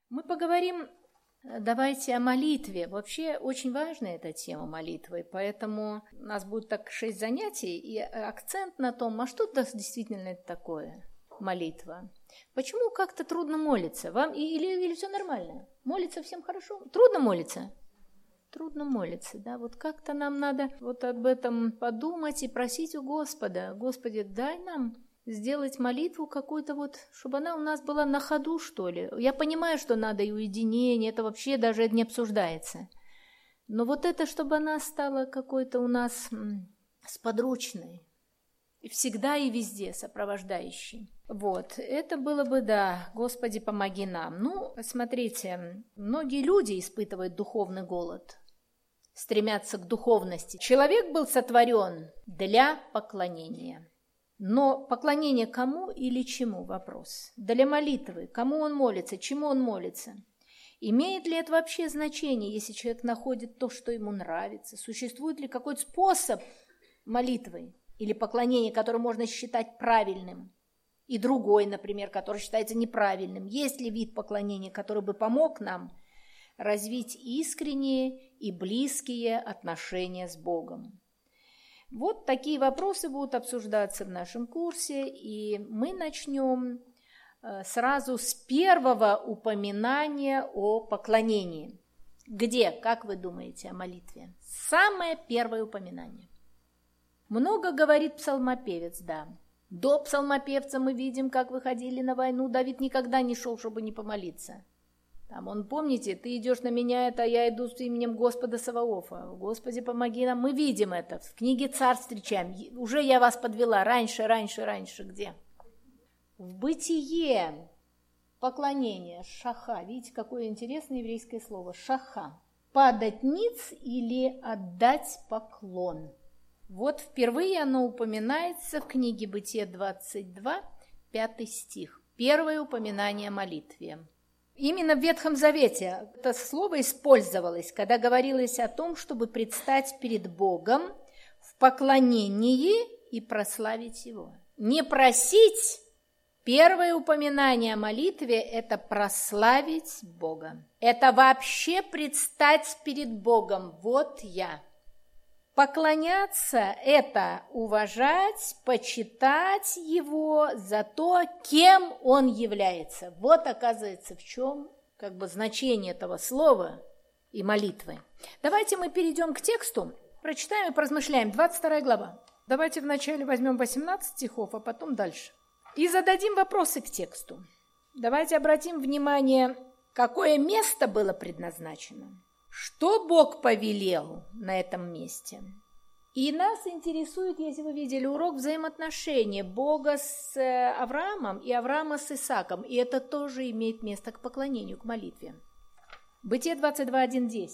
Мы поговорим, давайте, о молитве. Вообще очень важная эта тема молитвы, поэтому у нас будет так 6 занятий, и акцент на том, а что действительно это такое молитва? Почему как-то трудно молиться? Вам или все нормально? Молиться всем хорошо? Трудно молиться? Трудно молиться, да? Вот как-то нам надо вот об этом подумать и просить у Господа. Господи, дай нам сделать молитву какую-то вот, чтобы она у нас была на ходу, что ли. Я понимаю, что надо и уединение, это вообще даже не обсуждается. Но вот это, чтобы она стала какой-то у нас сподручной. И всегда и везде сопровождающей. Вот, это было бы, да, Господи, помоги нам. Ну, смотрите, многие люди испытывают духовный голод, стремятся к духовности. Человек был сотворен для поклонения. Но поклонение кому или чему? Вопрос. Для молитвы. Кому он молится? Чему он молится? Имеет ли это вообще значение, если человек находит то, что ему нравится? Существует ли какой-то способ молитвы или поклонения, который можно считать правильным? И другой, например, который считается неправильным. Есть ли вид поклонения, который бы помог нам развить искренние и близкие отношения с Богом? Вот такие вопросы будут обсуждаться в нашем курсе, и мы начнем сразу с первого упоминания о поклонении. Где, как вы думаете, о молитве? Самое первое упоминание. Много говорит псалмопевец, да. До псалмопевца мы видим, как выходили на войну. Давид никогда не шел, чтобы не помолиться. Там он, помните, ты идешь на меня, это я иду с именем Господа Саваофа. Господи, помоги нам. Мы видим это. В книге Царств встречаем. Уже я вас подвела. Раньше. Где? В Бытие. Поклонение. Шаха. Видите, какое интересное еврейское слово. Шаха. Падать ниц или отдать поклон. Вот впервые оно упоминается в книге Бытие 22, 5 стих. Первое упоминание о молитве. Именно в Ветхом Завете это слово использовалось, когда говорилось о том, чтобы предстать перед Богом в поклонении и прославить Его. Не просить, первое упоминание о молитве – это прославить Бога. Это вообще предстать перед Богом. Вот я. Поклоняться – это уважать, почитать Его за то, кем Он является. Вот, оказывается, в чем значение этого слова и молитвы. Давайте мы перейдем к тексту, прочитаем и поразмышляем. 22 глава. Давайте вначале возьмем 18 стихов, а потом дальше. И зададим вопросы к тексту. Давайте обратим внимание, какое место было предназначено. Что Бог повелел на этом месте? И нас интересует, если вы видели урок, взаимоотношения Бога с Авраамом и Авраама с Исааком. И это тоже имеет место к поклонению, к молитве. Бытие 22:1-10.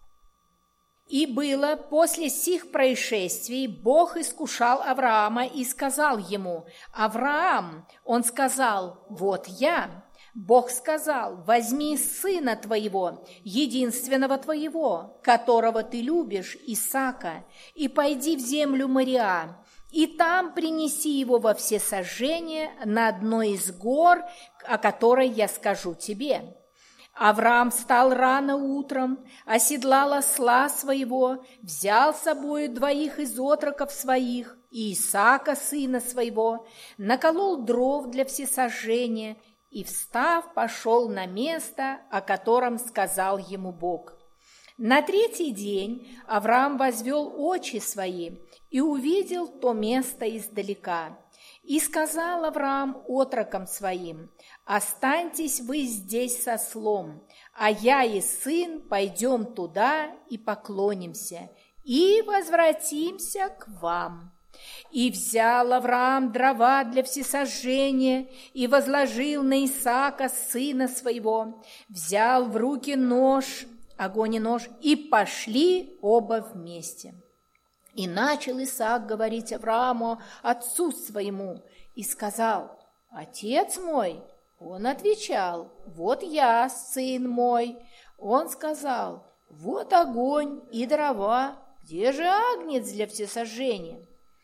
«И было после сих происшествий, Бог искушал Авраама и сказал ему: Авраам, он сказал: вот я. Бог сказал: возьми сына твоего, единственного твоего, которого ты любишь, Исаака, и пойди в землю Мориа, и там принеси его во всесожжение на одной из гор, о которой я скажу тебе. Авраам встал рано утром, оседлал осла своего, взял с собою 2 из отроков своих и Исаака, сына своего, наколол дров для всесожжения и, встав, пошел на место, о котором сказал ему Бог. На 3-й день Авраам возвел очи свои и увидел то место издалека. И сказал Авраам отрокам своим: останьтесь вы здесь со ослом, а я и сын пойдем туда и поклонимся, и возвратимся к вам. И взял Авраам дрова для всесожжения и возложил на Исаака, сына своего, взял в руки нож, огонь и нож, и пошли оба вместе. И начал Исаак говорить Аврааму, отцу своему, и сказал: отец мой. Он отвечал: вот я, сын мой. Он сказал: вот огонь и дрова, где же агнец для всесожжения?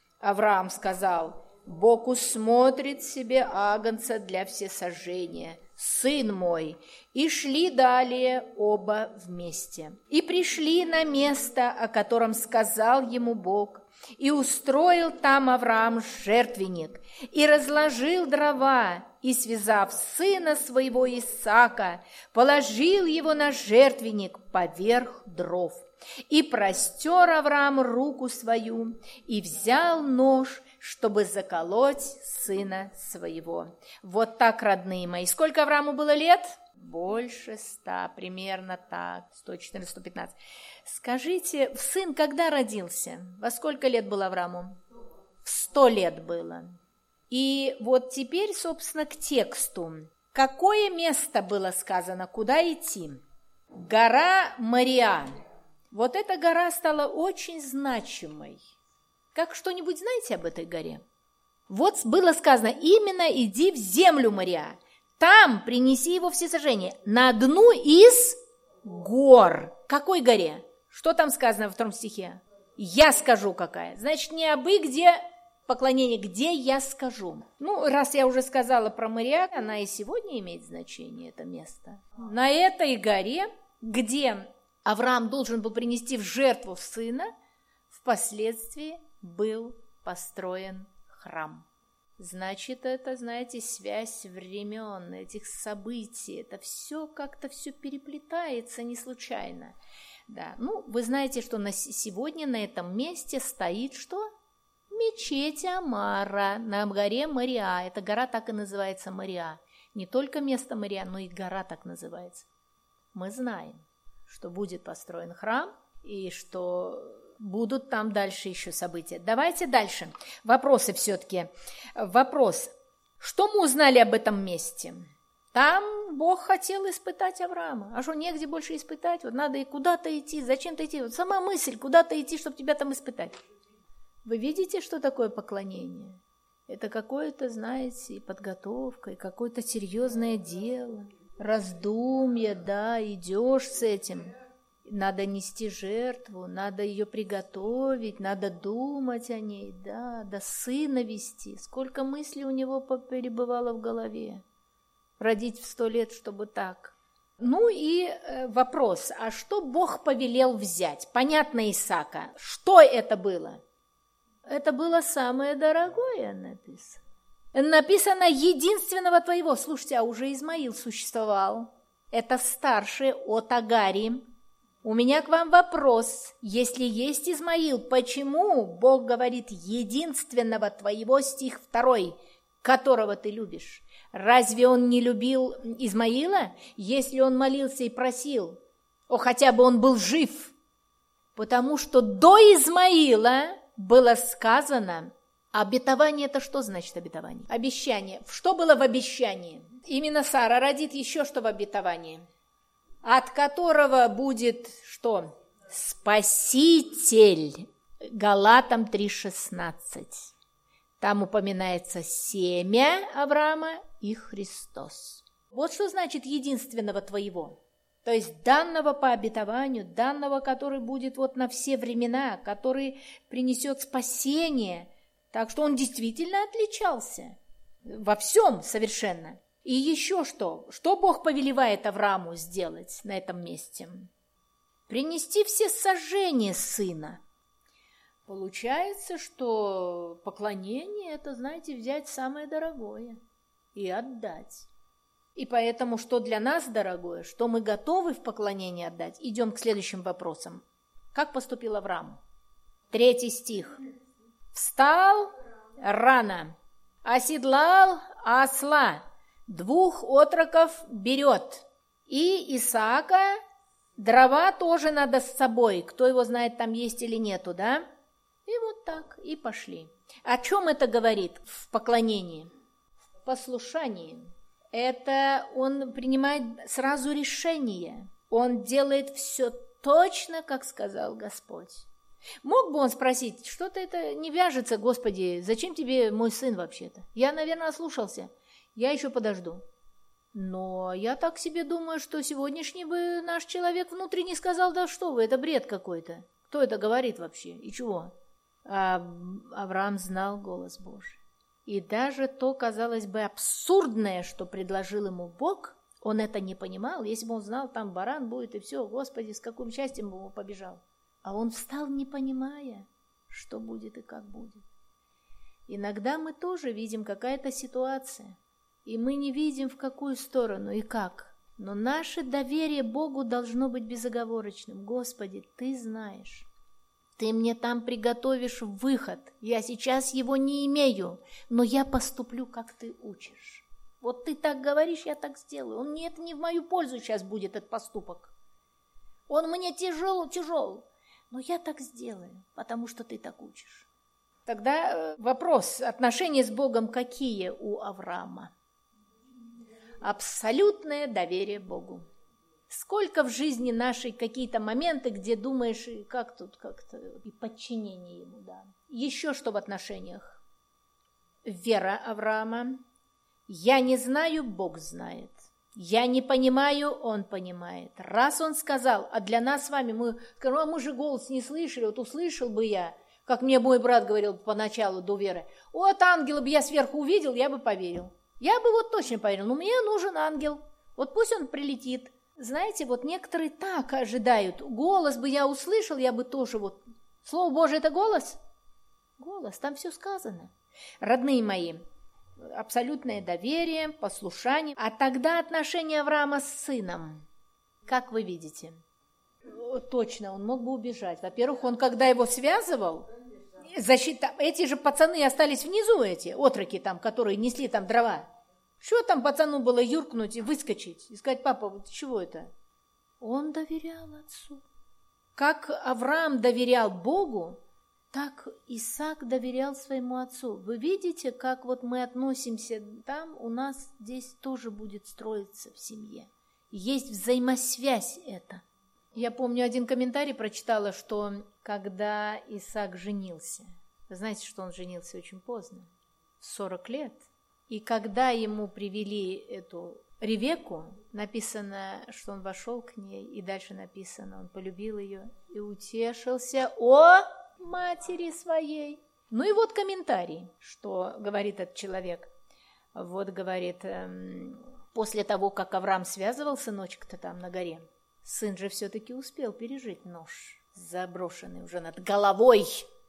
Авраам сказал: Бог усмотрит себе агнца для всесожжения. сын мой». И шли далее оба вместе. И пришли на место, о котором сказал ему Бог, и устроил там Авраам жертвенник, и разложил дрова, и, связав сына своего Исаака, положил его на жертвенник поверх дров. И простер Авраам руку свою, и взял нож, чтобы заколоть сына своего. Вот так, родные мои. Сколько Аврааму было лет? Больше 100, примерно так, 114, 115. Скажите, сын когда родился? Во сколько лет было Аврааму? В 100 лет было. И вот теперь, собственно, к тексту. Какое место было сказано, куда идти? Гора Мориа. Вот эта гора стала очень значимой. Как что-нибудь знаете об этой горе? Вот было сказано, именно иди в землю Мориа. Там принеси его всесожжение на одну из гор. Какой горе? Что там сказано во 2 стихе? Я скажу какая. Значит, не абы где поклонение, где я скажу. Ну, раз я уже сказала про Мориа, она и сегодня имеет значение, это место. На этой горе, где Авраам должен был принести в жертву сына, впоследствии был построен храм. Значит, это, знаете, связь времен, этих событий, это все как-то все переплетается не случайно. Да, ну, вы знаете, что сегодня на этом месте стоит что? Мечеть Амара на горе Мориа. Эта гора так и называется Мориа. Не только место Мориа, но и гора так называется. Мы знаем, что будет построен храм и что будут там дальше еще события. Давайте дальше. Вопросы все-таки. Вопрос. Что мы узнали об этом месте? Там Бог хотел испытать Авраама. А что, негде больше испытать? Вот надо и куда-то идти, зачем-то идти. Вот сама мысль, куда-то идти, чтобы тебя там испытать. Вы видите, что такое поклонение? Это какое-то, знаете, и подготовка, и какое-то серьезное дело. Раздумье, да, идешь с этим. Надо нести жертву, надо ее приготовить, надо думать о ней, да, до сына вести. Сколько мыслей у него перебывало в голове. Родить в 100 лет, чтобы так. Ну и вопрос, а что Бог повелел взять? Понятно, Исаака. Что это было? Это было самое дорогое написано. Написано единственного твоего. Слушайте, а уже Измаил существовал. Это старший от Агари. У меня к вам вопрос. Если есть Измаил, почему Бог говорит единственного твоего, стих 2, которого ты любишь? Разве он не любил Измаила, если он молился и просил? Хотя бы он был жив. Потому что до Измаила было сказано, обетование – это что значит обетование? Обещание. Что было в обещании? Именно Сара родит еще что в обетовании, от которого будет что? Спаситель. Галатам 3:16. Там упоминается семя Авраама и Христос. Вот что значит единственного твоего. То есть данного по обетованию, данного, который будет вот на все времена, который принесет спасение. Так что он действительно отличался во всем совершенно. И еще что? Что Бог повелевает Аврааму сделать на этом месте? Принести все сожжения сына. Получается, что поклонение – это, знаете, взять самое дорогое и отдать. И поэтому, что для нас дорогое, что мы готовы в поклонении отдать, идем к следующим вопросам. Как поступил Авраам? 3 стих. «Встал рано, оседлал осла, 2 отроков берет, и Исаака, дрова тоже надо с собой, кто его знает, там есть или нету, да? И вот так, и пошли». О чем это говорит в поклонении? В послушании. Это он принимает сразу решение. Он делает все точно, как сказал Господь. Мог бы он спросить, что-то это не вяжется, Господи, зачем тебе мой сын вообще-то? Я, наверное, ослушался, я еще подожду. Но я так себе думаю, что сегодняшний бы наш человек внутренне сказал, да что вы, это бред какой-то. Кто это говорит вообще и чего? А Авраам знал голос Божий. И даже то, казалось бы, абсурдное, что предложил ему Бог, он это не понимал. Если бы он знал, там баран будет и все, Господи, с каким счастьем бы он побежал. А он встал, не понимая, что будет и как будет. Иногда мы тоже видим какая-то ситуация, и мы не видим, в какую сторону и как. Но наше доверие Богу должно быть безоговорочным. Господи, Ты знаешь. Ты мне там приготовишь выход. Я сейчас его не имею, но я поступлю, как Ты учишь. Вот Ты так говоришь, я так сделаю. Это не в мою пользу сейчас будет этот поступок. Он мне тяжел, но я так сделаю, потому что Ты так учишь. Тогда вопрос, отношения с Богом какие у Авраама? Абсолютное доверие Богу. Сколько в жизни нашей какие-то моменты, где думаешь, как тут как-то, и подчинение Ему, да. Еще что в отношениях? Вера Авраама. Я не знаю, Бог знает. Я не понимаю, Он понимает. Раз Он сказал, а для нас с вами, мы же голос не слышали, вот услышал бы я, как мне мой брат говорил поначалу до веры, вот ангела бы я сверху увидел, я бы поверил. Я бы вот точно поверил, но мне нужен ангел, вот пусть он прилетит. Знаете, вот некоторые так ожидают, голос бы я услышал, я бы тоже вот... Слово Божие – это голос? Голос, там все сказано. Родные мои, абсолютное доверие, послушание. А тогда отношения Авраама с сыном, как вы видите? Точно, он мог бы убежать. Во-первых, он когда его связывал, эти же пацаны остались внизу, эти отроки там, которые несли там дрова. Что там пацану было юркнуть и выскочить, и сказать, папа, вот чего это? Он доверял отцу. Как Авраам доверял Богу, так Исаак доверял своему отцу. Вы видите, как вот мы относимся там, у нас здесь тоже будет строиться в семье. Есть взаимосвязь это. Я помню, один комментарий прочитала, что когда Исаак женился, вы знаете, что он женился очень поздно, в 40 лет, и когда ему привели эту Ревекку, написано, что он вошел к ней, и дальше написано, он полюбил ее и утешился о матери своей. Ну и вот комментарий, что говорит этот человек. Вот говорит, после того, как Авраам связывал сыночка-то там на горе, сын же все-таки успел пережить нож, заброшенный уже над головой.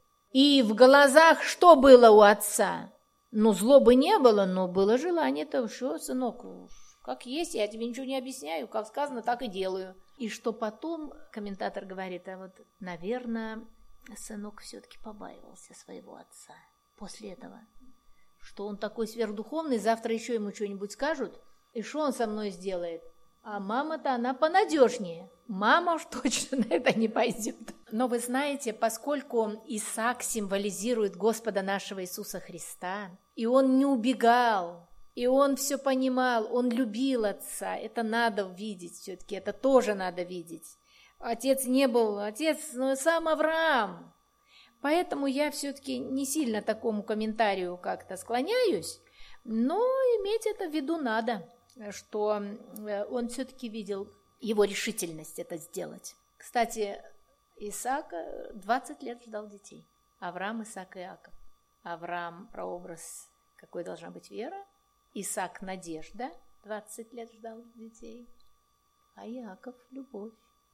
И в глазах что было у отца? Ну, злобы не было, но было желание-то, что, сынок, как есть, я тебе ничего не объясняю, как сказано, так и делаю. И что потом, комментатор говорит, а вот, наверное, сынок все-таки побаивался своего отца после этого. Что он такой сверхдуховный, завтра еще ему что-нибудь скажут, и что он со мной сделает? А мама-то, она понадежнее. Мама уж точно на это не пойдет. Но вы знаете, поскольку Исаак символизирует Господа нашего Иисуса Христа, и он не убегал, и он все понимал, он любил отца, это надо видеть все-таки, это тоже надо видеть. Отец не был, но сам Авраам. Поэтому я все-таки не сильно такому комментарию как-то склоняюсь, но иметь это в виду надо, что он все-таки видел его решительность это сделать. Кстати, Исаак 20 лет ждал детей. Авраам, Исаак и Иаков. Авраам – прообраз, какой должна быть вера. Исаак – надежда, 20 лет ждал детей. А Иаков – любовь.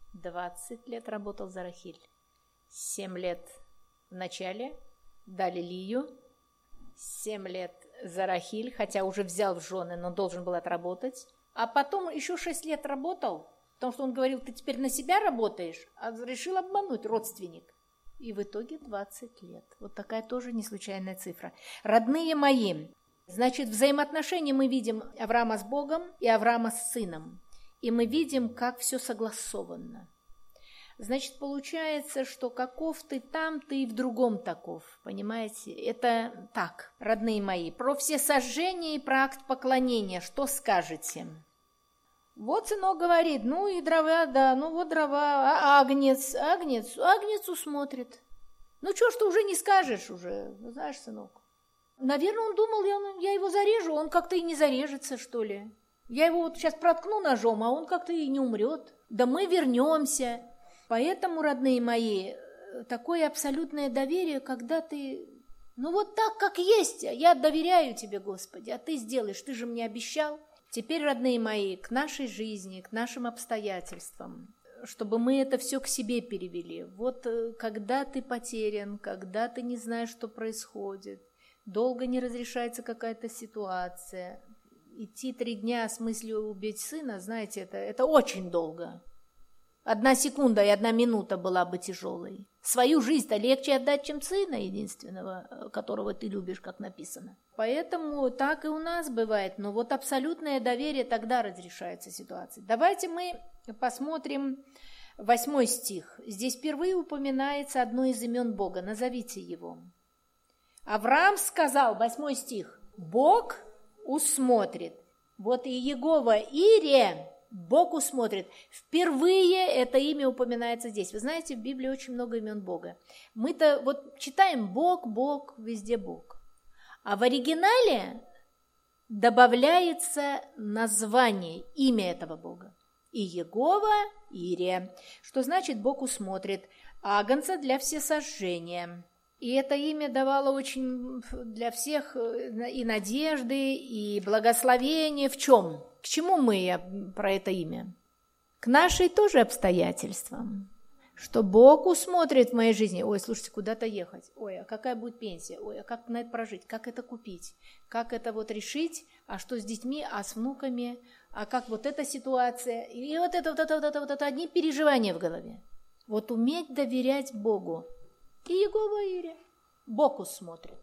20 лет работал за Рахиль. 7 лет в начале дали Лию. 7 лет за Рахиль, хотя уже взял в жены, но должен был отработать. А потом еще 6 лет работал, потому что он говорил, ты теперь на себя работаешь, а решил обмануть родственник. И в итоге 20 лет. Вот такая тоже не случайная цифра. Родные мои, значит, взаимоотношения мы видим Авраама с Богом и Авраама с сыном. И мы видим, как все согласовано. Значит, получается, что каков ты там, ты и в другом таков, понимаете? Это так, родные мои. Про все сожжения и про акт поклонения что скажете? Вот сынок говорит, ну и дрова, да, ну вот дрова, а агнецу смотрит. Ну что ж ты уже не скажешь уже, ну, знаешь, сынок. Наверное, он думал, я его зарежу, он как-то и не зарежется, что ли. Я его вот сейчас проткну ножом, а он как-то и не умрет. Да мы вернемся. Поэтому, родные мои, такое абсолютное доверие, когда ты Ну вот так, как есть, я доверяю тебе, Господи, а ты сделаешь, ты же мне обещал. Теперь, родные мои, к нашей жизни, к нашим обстоятельствам, чтобы мы это все к себе перевели. Вот когда ты потерян, когда ты не знаешь, что происходит, долго не разрешается какая-то ситуация, идти 3 дня с мыслью убить сына, знаете, это очень долго. 1 секунда и 1 минута была бы тяжелой. Свою жизнь-то легче отдать, чем сына единственного, которого ты любишь, как написано. Поэтому так и у нас бывает. Но вот абсолютное доверие, тогда разрешается ситуация. Давайте мы посмотрим 8 стих. Здесь впервые упоминается одно из имен Бога. Назовите его. Авраам сказал, 8 стих, Бог усмотрит. Вот и Иегова Ире, Бог усмотрит. Впервые это имя упоминается здесь. Вы знаете, в Библии очень много имен Бога. Мы-то вот читаем Бог, Бог, везде Бог. А в оригинале добавляется название, имя этого Бога. Иегова Ире, что значит Бог усмотрит. Агнца для всесожжения. И это имя давало очень для всех и надежды, и благословения. В чем? К чему мы про это имя? К нашей тоже обстоятельствам. Что Бог усмотрит в моей жизни. Ой, слушайте, куда-то ехать. Ой, а какая будет пенсия? Ой, а как на это прожить? Как это купить? Как это вот решить? А что с детьми? А с внуками? А как вот эта ситуация? И вот это одни переживания в голове. Вот уметь доверять Богу. И Иегова Ире. Бог усмотрит.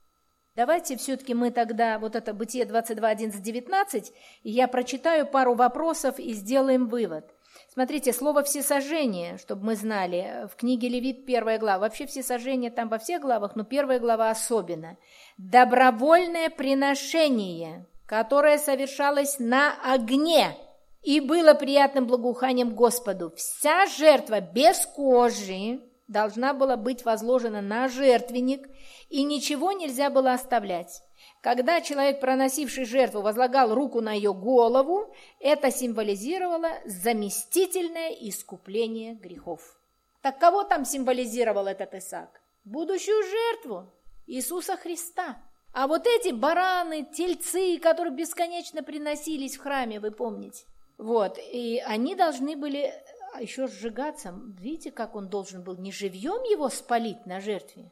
Давайте все-таки мы тогда, вот это Бытие 22, 11, 19, я прочитаю пару вопросов и сделаем вывод. Смотрите, слово «всесожжение», чтобы мы знали, в книге Левит 1 глава, вообще всесожжение там во всех главах, но 1 глава особенно. Добровольное приношение, которое совершалось на огне и было приятным благоуханием Господу. Вся жертва без кожи должна была быть возложена на жертвенник, и ничего нельзя было оставлять. Когда человек, проносивший жертву, возлагал руку на ее голову, это символизировало заместительное искупление грехов. Так кого там символизировал этот Исаак? Будущую жертву Иисуса Христа. А вот эти бараны, тельцы, которые бесконечно приносились в храме, вы помните? Вот, и они должны были еще сжигаться. Видите, как он должен был не живьем его спалить на жертве?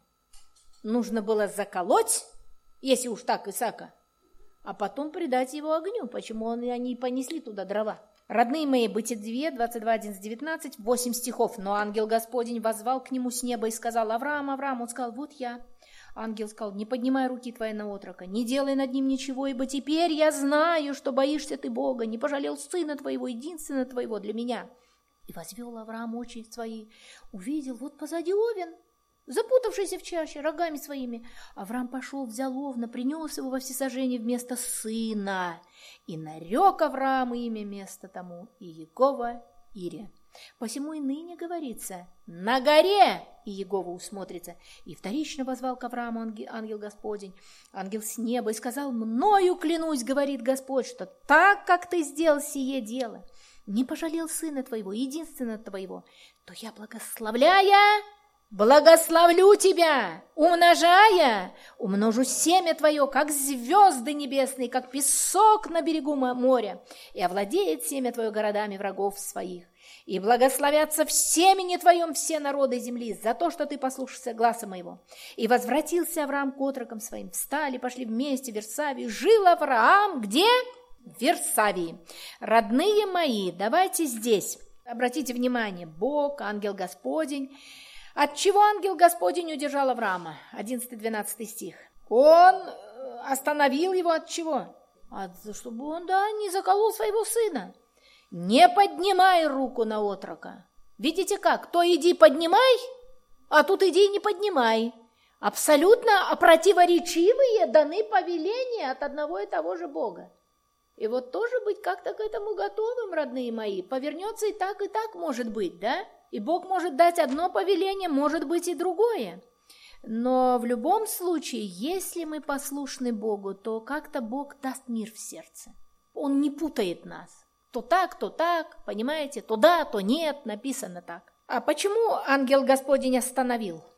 Нужно было заколоть, если уж так Исаака, а потом предать его огню. Почему они понесли туда дрова? Родные мои, Бытие 22, 11, 19, 8 стихов. Но ангел Господень воззвал к нему с неба и сказал: Авраам, Авраам. Он сказал: вот я. Ангел сказал: не поднимай руки твои на отрока, не делай над ним ничего, ибо теперь я знаю, что боишься ты Бога, не пожалел сына твоего, единственного твоего для меня. И возвел Авраам очи свои, увидел, вот позади овен, запутавшийся в чаще рогами своими. Авраам пошел, взял овна, принес его во всесожжение вместо сына. И нарек Авраам имя место тому Иегова Ире. Посему и ныне говорится: на горе Иегова усмотрится. И вторично возвал к Аврааму ангел Господень, ангел с неба, и сказал: мною клянусь, говорит Господь, что так, как ты сделал сие дело, не пожалел сына твоего, единственного твоего, то я, благословлю тебя, умножая, умножу семя твое, как звезды небесные, как песок на берегу моря, и овладеет семя твое городами врагов своих. И благословятся в семени твоем все народы земли за то, что ты послушался гласа моего. И возвратился Авраам к отрокам своим. Встали, пошли вместе в Вирсавию. Жил Авраам где? В Вирсавии. Родные мои, давайте здесь. Обратите внимание, Бог, ангел Господень. От чего ангел Господень удержал Авраама? 11-12 стих. Он остановил его от чего? Чтобы он, не заколол своего сына. Не поднимай руку на отрока. Видите как? То иди поднимай, а тут иди не поднимай. Абсолютно противоречивые даны повеления от одного и того же Бога. И вот тоже быть как-то к этому готовым, родные мои. Повернется и так может быть, да? И Бог может дать одно повеление, может быть и другое. Но в любом случае, если мы послушны Богу, то как-то Бог даст мир в сердце. Он не путает нас. То так, понимаете? То да, то нет, написано так. А почему ангел Господень остановил?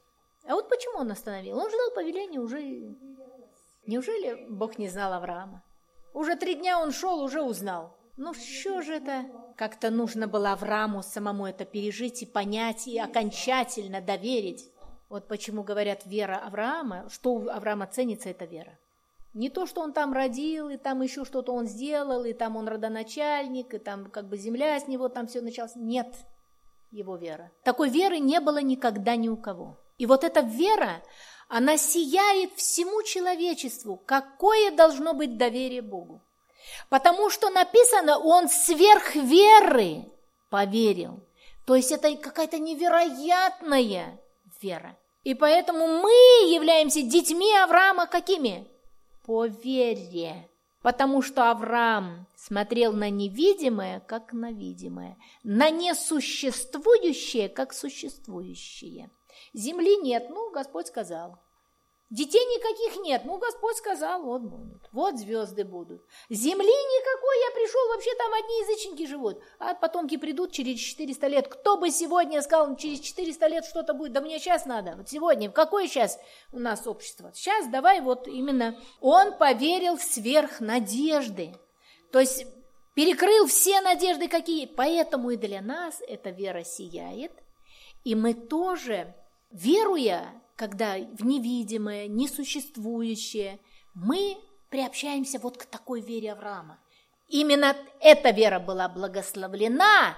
А вот почему он остановил? Он ждал повеления уже... Неужели Бог не знал Авраама? Уже 3 дня он шел, уже узнал. Ну что же это? Как-то нужно было Аврааму самому это пережить и понять, и окончательно доверить. Вот почему говорят вера Авраама, что у Авраама ценится, это вера. Не то, что он там родил, и там еще что-то он сделал, и там он родоначальник, и там как бы земля с него, там все началось. Нет его вера. Такой веры не было никогда ни у кого. И вот эта вера, она сияет всему человечеству. Какое должно быть доверие Богу? Потому что написано, он сверх веры поверил. То есть это какая-то невероятная вера. И поэтому мы являемся детьми Авраама какими? По вере. Потому что Авраам смотрел на невидимое, как на видимое, на несуществующее, как существующее. Земли нет, ну, Господь сказал. Детей никаких нет, ну, Господь сказал, вот будут, вот звезды будут. Земли никакой, я пришел, вообще там одни язычники живут, а потомки придут через 400 лет. Кто бы сегодня сказал, через 400 лет что-то будет, да мне сейчас надо, вот сегодня, какое сейчас у нас общество? Сейчас давай вот именно, он поверил в сверхнадежды, то есть перекрыл все надежды какие, поэтому и для нас эта вера сияет, и мы тоже, веруя, когда в невидимое, несуществующее, мы приобщаемся вот к такой вере Авраама. Именно эта вера была благословлена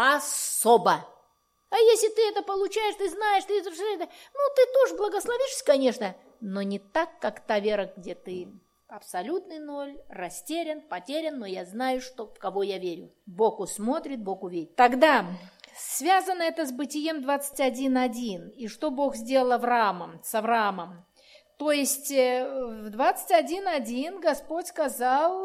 особо. А если ты это получаешь, ты знаешь, ты тоже благословишься, конечно, но не так, как та вера, где ты абсолютный ноль, растерян, потерян, но я знаю, что, в кого я верю. Бог усмотрит, Бог увидит. Тогда... Связано это с Бытием 21.1. И что Бог сделал с Авраамом? То есть в 21.1 Господь сказал,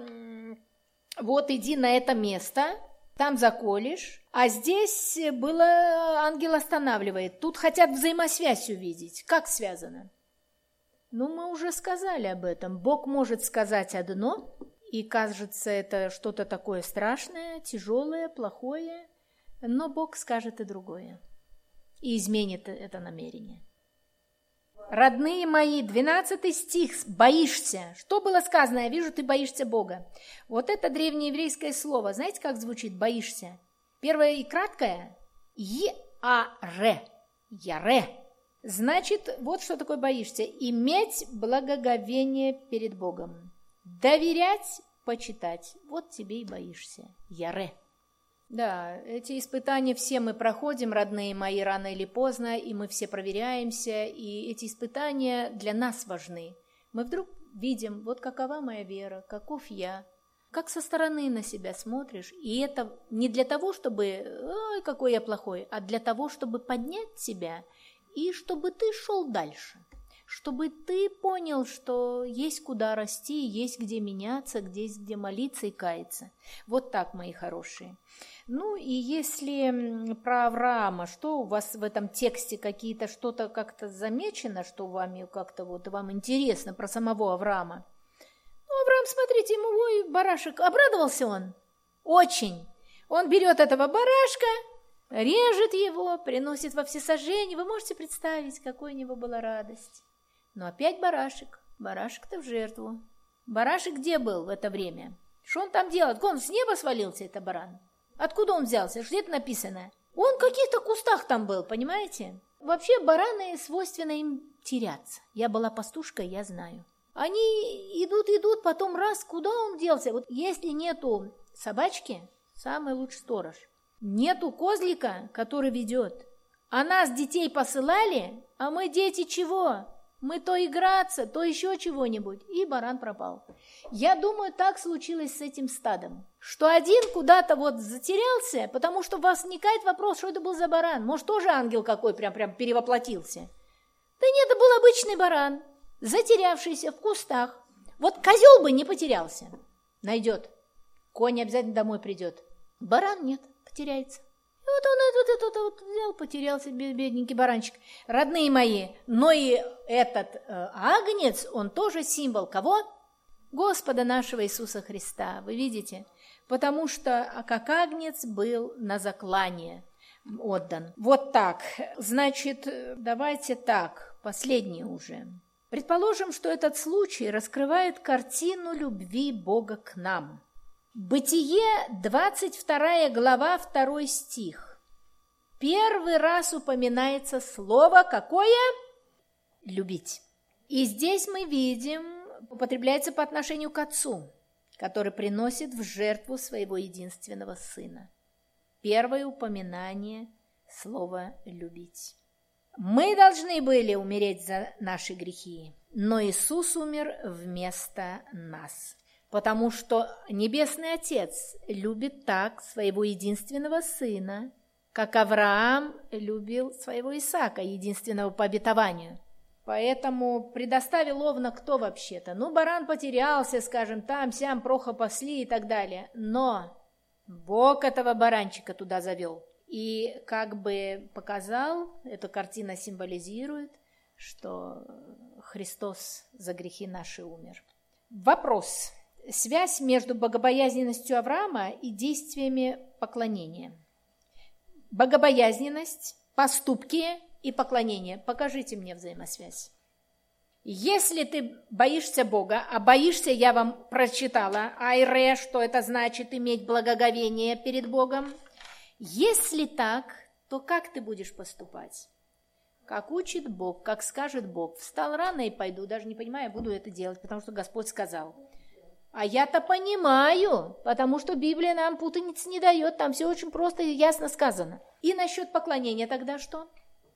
вот иди на это место, там заколешь. А здесь было, ангел останавливает. Тут хотят взаимосвязь увидеть. Как связано? Ну, мы уже сказали об этом. Бог может сказать одно, и кажется, это что-то такое страшное, тяжелое, плохое. Но Бог скажет и другое, и изменит это намерение. Родные мои, 12 стих, боишься. Что было сказано? Я вижу, ты боишься Бога. Вот это древнееврейское слово, знаете, как звучит «боишься»? Первое и краткое – «яре», «яре». Значит, вот что такое боишься. Иметь благоговение перед Богом. Доверять, почитать. Вот тебе и боишься. «Яре». Да, эти испытания все мы проходим, родные мои, рано или поздно, и мы все проверяемся, и эти испытания для нас важны. Мы вдруг видим, вот какова моя вера, каков я, как со стороны на себя смотришь, и это не для того, чтобы, ой, какой я плохой, а для того, чтобы поднять себя, и чтобы ты шел дальше, чтобы ты понял, что есть куда расти, есть где меняться, есть где молиться и каяться. Вот так, мои хорошие. Ну и если про Авраама, что у вас в этом тексте какие-то, что-то как-то замечено, что вами как-то вот вам интересно про самого Авраама? Ну, Авраам, смотрите, ему, ой, барашек, обрадовался он? Очень. Он берет этого барашка, режет его, приносит во всесожжение. Вы можете представить, какой у него была радость? Но опять барашек. Барашек-то в жертву. Барашек где был в это время? Что он там делает? Он с неба свалился, это баран? Откуда он взялся? Что это написано? Он в каких-то кустах там был, понимаете? Вообще бараны свойственно им теряться. Я была пастушкой, я знаю. Они идут, потом раз, куда он делся? Вот если нету собачки, самый лучший сторож. Нету козлика, который ведет. А нас, детей, посылали, а мы дети чего? Мы то играться, то еще чего-нибудь. И баран пропал. Я думаю, так случилось с этим стадом. Что один куда-то вот затерялся, потому что возникает вопрос, что это был за баран. Может, тоже ангел какой прям перевоплотился. Да нет, это был обычный баран, затерявшийся в кустах. Вот козел бы не потерялся. Найдет. Конь обязательно домой придет. Баран нет, потеряется. Вот он этот взял, потерялся, бедненький баранчик. Родные мои, но и этот агнец, он тоже символ кого? Господа нашего Иисуса Христа, вы видите? Потому что как агнец был на заклание. отдан. Вот так. Значит, давайте так, последний уже. Предположим, что этот случай раскрывает картину любви Бога к нам. Бытие, 22 глава, 2 стих. Первый раз упоминается слово какое? Любить. И здесь мы видим, употребляется по отношению к Отцу, который приносит в жертву своего единственного Сына. Первое упоминание слова «любить». Мы должны были умереть за наши грехи, но Иисус умер вместо нас, потому что Небесный Отец любит так своего единственного Сына, как Авраам любил своего Исаака, единственного по обетованию. Поэтому предоставил овна кто вообще-то? Баран потерялся, скажем, там-сям, проха пасли и так далее. Но Бог этого баранчика туда завел. И как бы показал, эта картина символизирует, что Христос за грехи наши умер. Вопрос. Связь между богобоязненностью Авраама и действиями поклонения. Богобоязненность, поступки и поклонение. Покажите мне взаимосвязь. Если ты боишься Бога, а боишься, я вам прочитала, айре, что это значит иметь благоговение перед Богом. Если так, то как ты будешь поступать? Как учит Бог, как скажет Бог. Встал рано и пойду, даже не понимаю, буду это делать, потому что Господь сказал. А я-то понимаю, потому что Библия нам путаницы не дает, там все очень просто и ясно сказано. И насчет поклонения тогда что?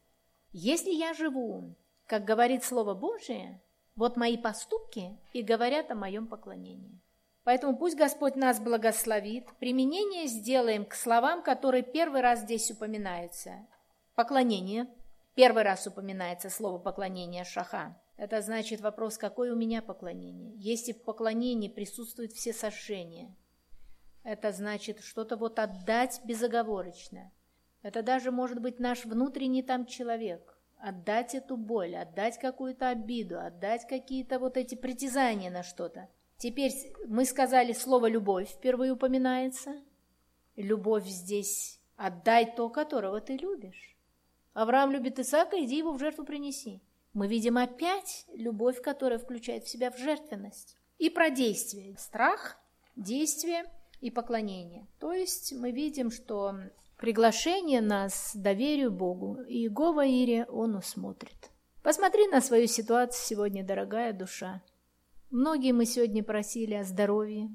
Если я живу, как говорит Слово Божие, вот мои поступки и говорят о моем поклонении. Поэтому пусть Господь нас благословит. Применение сделаем к словам, которые первый раз здесь упоминаются. Поклонение. Первый раз упоминается слово поклонение, шаха. Это значит вопрос, какое у меня поклонение. Если в поклонении присутствуют все сожжения, это значит что-то отдать безоговорочно. Это даже может быть наш внутренний там человек. Отдать эту боль, отдать какую-то обиду, отдать какие-то эти притязания на что-то. Теперь мы сказали, слово «любовь» впервые упоминается. Любовь здесь «отдай то, которого ты любишь». Авраам любит Исаака, иди его в жертву принеси. Мы видим опять любовь, которая включает в себя в жертвенность. И про действие. Страх, действие и поклонение. То есть мы видим, что приглашение нас к доверию Богу. И Иегова Ире Он усмотрит. Посмотри на свою ситуацию сегодня, дорогая душа. Многие мы сегодня просили о здоровье.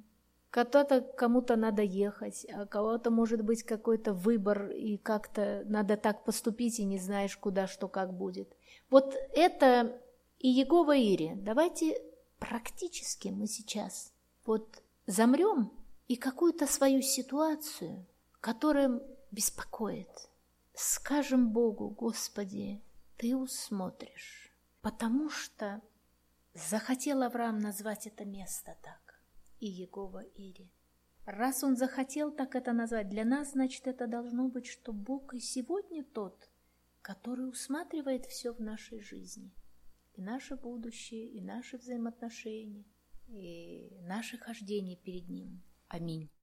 Кому-то надо ехать, а кого-то может быть какой-то выбор, и как-то надо так поступить, и не знаешь, куда, что, как будет. Вот это и Иегова Ире. Давайте практически мы сейчас замрем и какую-то свою ситуацию, которая беспокоит, скажем Богу: Господи, Ты усмотришь, потому что захотел Авраам назвать это место так, Иегова Ире. Раз он захотел так это назвать, для нас, значит, это должно быть, что Бог и сегодня тот, который усматривает все в нашей жизни. И наше будущее, и наши взаимоотношения, и наше хождение перед Ним. Аминь.